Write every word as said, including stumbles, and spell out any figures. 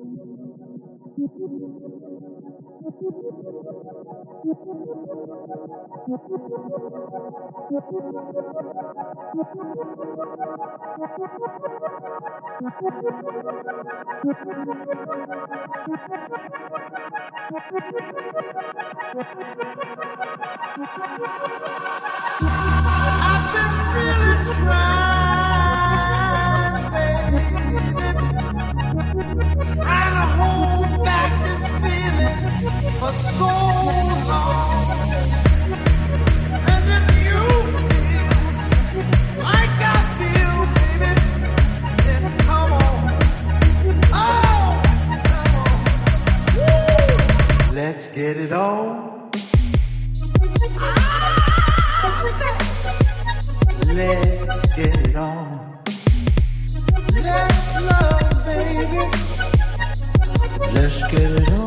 I've been really trying, baby, trying to hold back this feeling for so long. And if you feel like I feel, baby, then come on. Oh, come on. Woo. Let's get it on. Let's get it on. Let's love, baby. Let's get it on.